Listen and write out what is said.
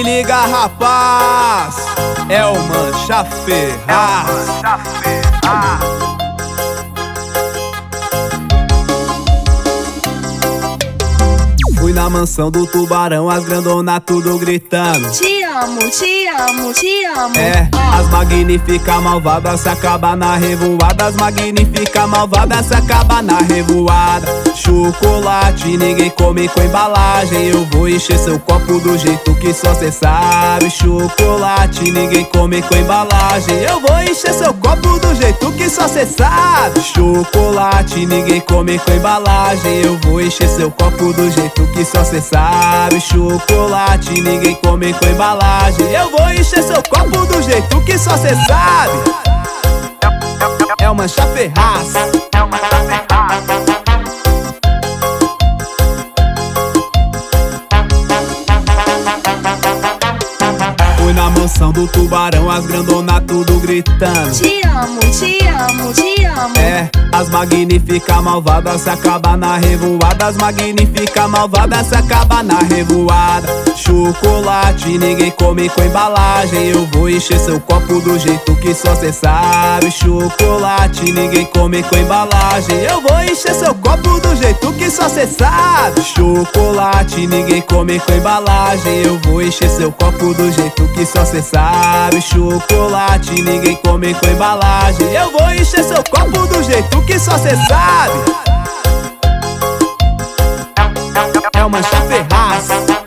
liga, rapaz, é o Mancha Ferraz. Fui na mansão do tubarão, as grandona tudo gritando: te amo, te amo, te amo. É, as magníficas malvadas se acaba na revoada. As magníficas malvadas se acaba na revoada. Chocolate ninguém come com embalagem. Eu vou encher seu copo do jeito que só cê sabe. Chocolate ninguém come com embalagem. Eu vou encher seu copo do jeito que só cê sabe. Chocolate ninguém come com embalagem. Eu vou encher seu copo do jeito que só cê sabe. Chocolate ninguém come com embalagem. Eu vou encher seu copo do jeito que só cê sabe. É o Mancha Ferraz. É o Mancha Ferraz. Fui na mansão do tubarão, as grandona tudo gritando: te amo, te amo, te amo. É, as magníficas malvadas se acaba na revoada. As magníficas malvadas se acaba na revoada. Chocolate ninguém come com embalagem. Eu vou encher seu copo do jeito que só cê sabe. Chocolate ninguém come com embalagem. Eu vou encher seu copo do jeito que só cê sabe. Chocolate ninguém come com embalagem. Eu vou encher seu copo do jeito que só cê sabe. Chocolate ninguém come com embalagem. Eu vou encher seu copo do jeito que só cê sabe. É o Mancha Ferraz.